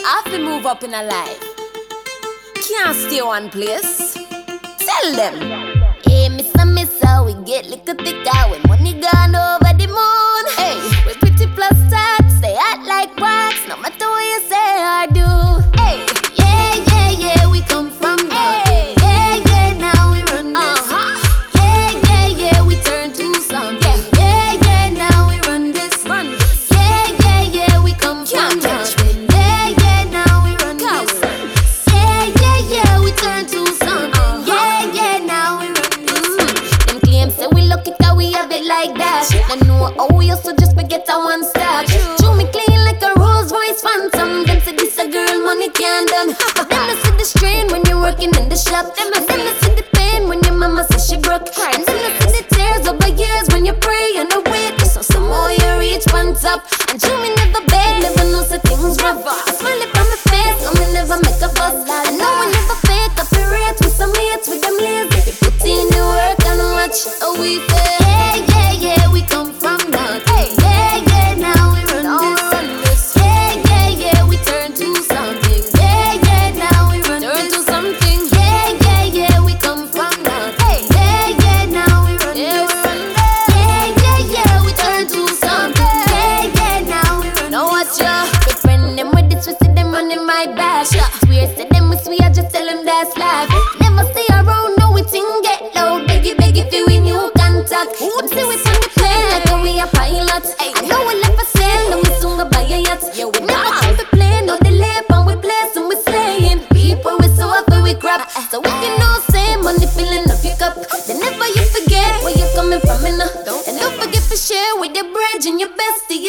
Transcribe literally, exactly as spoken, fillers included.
I have to move up in a life. Can't stay one place. Tell them. Hey, Mister Mister, we get little thicker when money gone over the moon. Hey, we pretty plus start, stay hot like wax, no matter what you say or do. hey, Yeah, yeah, yeah, we come from Hey. nothing. Yeah, yeah, now we run this. uh-huh. Yeah, yeah, yeah, we turn to something. Yeah, yeah, now we run this. Run this. Yeah, yeah, yeah, we come from Can't touch nothing. Yeah, yeah, now we run Coward. this. Yeah, yeah, yeah, we turn to something. Yeah, yeah, now we run this. Them claims say we lucky 'cause we have it like that. I know how we used to just forget our one start. Chew me clean like a Rolls Royce Phantom. Them say this a girl money can't done. But then I see the strain when you're working in the shop. Then I then I see the pain when your mama says she broke. And then I see the tears over years when you pray and I wait. So some more you reach one top. And you me never beg, never know so things rough. I smile it from my face, so me never make a fuss. I know we never fake up the rates with some mates with them lazy. They put in the work and watch how we fail. Yeah, yeah, yeah, we come from nothing. Yeah, yeah, now we run Now we this. run this. Yeah, yeah, yeah, we turn to something. Yeah, yeah, now we run Turn this. to something. Yeah, yeah, yeah, we come from nothing. Yeah, yeah, now we run Yeah, we this. run this. Yeah, yeah, yeah, we turn to something. Yeah, yeah, now we run Now this. watch ya. They friend them with this, we see them running my back. Swear to them, we swear, just tell them that's life. Never stay around, no, we thing get loud. Beg you, beg you, feel we new contact. Them see we on the plane like a we a pilot. I know we left for sale, and we soon go buy a yacht. Yeah, we never not. come to play, no delay, and we place and we slaying. People we so happy we crap. So if you know, say money filling up your cup. Then never you forget where you're coming from, you know. And don't forget to share with your bridge and your bestie.